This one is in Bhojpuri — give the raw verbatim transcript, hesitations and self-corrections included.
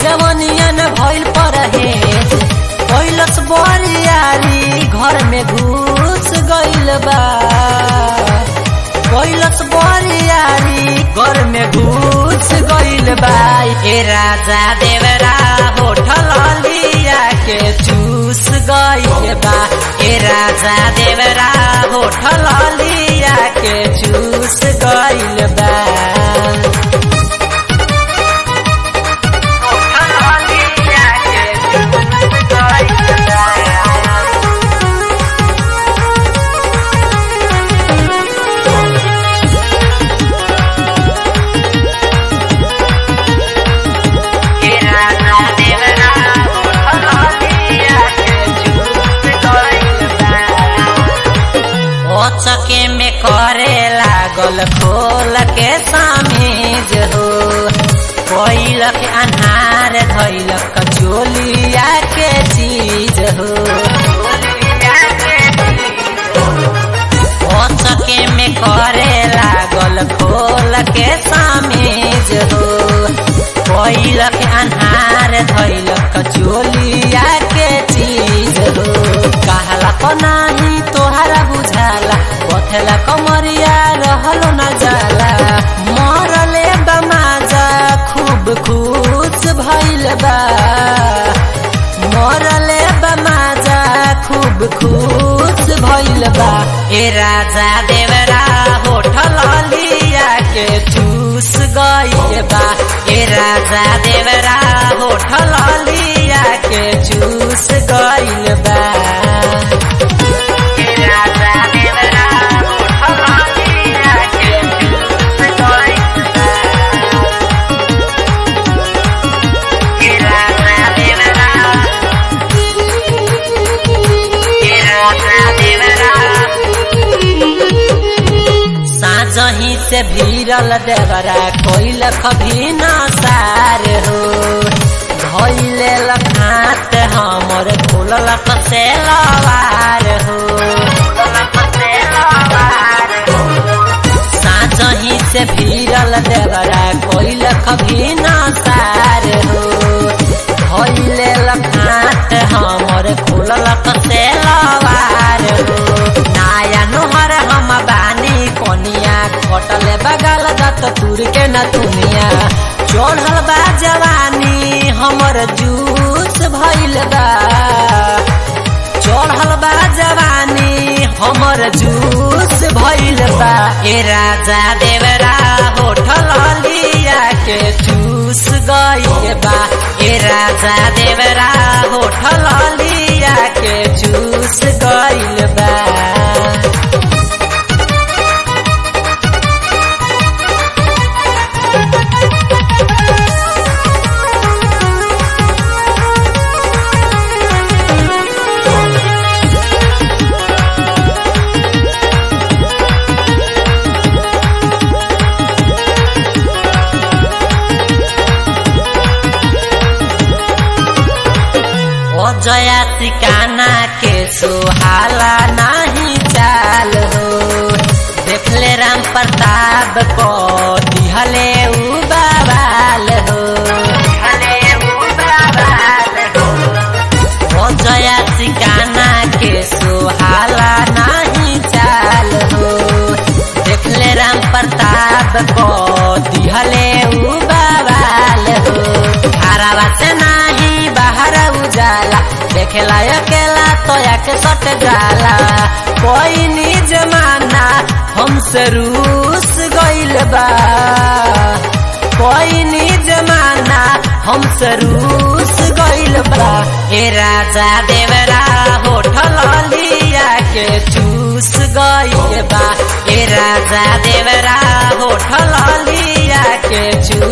जवनिया न भइल परहेज कैलस बरियारी घर में घुस गइल बा कैलस बरियारी घर में घुस गइल बा ए राजा देवरा होठल लिया के चूस गइल बा ए राजा देवरा होठल लिया के चूस गइल बा चके में करे लागल खोल के समीज हो कोइलक अन्हार धैलक चोलिया के चीज हो ओ चके में करे लागल खोल के समीज हो कोइलक अन्हार धैलक चोलिया के चीज हो कहला को नाही तोहरा बुझाला पथला कमरिया रहलो न जाला मरले बमाजा खूब खुश भइल बा मरले बमाजा खूब खुश भइल बा ए राजा देवरा होठल लिया के चूस गइल बा ए राजा देवरा होठल लिया के चूस गइल बा जहीं से भीरल देवरा कोइलक भी नासार हो धइले लखात हमर खोललक से लवार हो साजहीं से भीरल देवरा कोइलक भी नासार हो धइले लखात हमर खोललक से लवार हो नाया नोहर हम बानी कोनिया कटले बगल दत तुर के न दुनिया चढ़ल बा जवानी हमर जूस भइल बा चढ़ल बा जवानी हमर जूस भइल बा ए राजा देवरा होठल लिया के चूस गइल बा ए राजा देवरा होठल लिया के चूस गइल बा जया सिकाना के सुहाला नहीं चाल हो देखले राम प्रताप को दिहले उ बवाल हो ओ जया सिकाना के सुहाला नहीं चाल हो देखले राम प्रताप को दिहले उ बवाल हो हरावा से नहीं बाहर उजाला देखेला अकेला तो के सट जाला कोई नी जमाना हमसे रूस गइल बा कोई नी जमाना हमसे रूस गइल बा ए राजा देवरा होठल लिया के चूस गइल बा ए राजा देवरा होठल लिया के चूस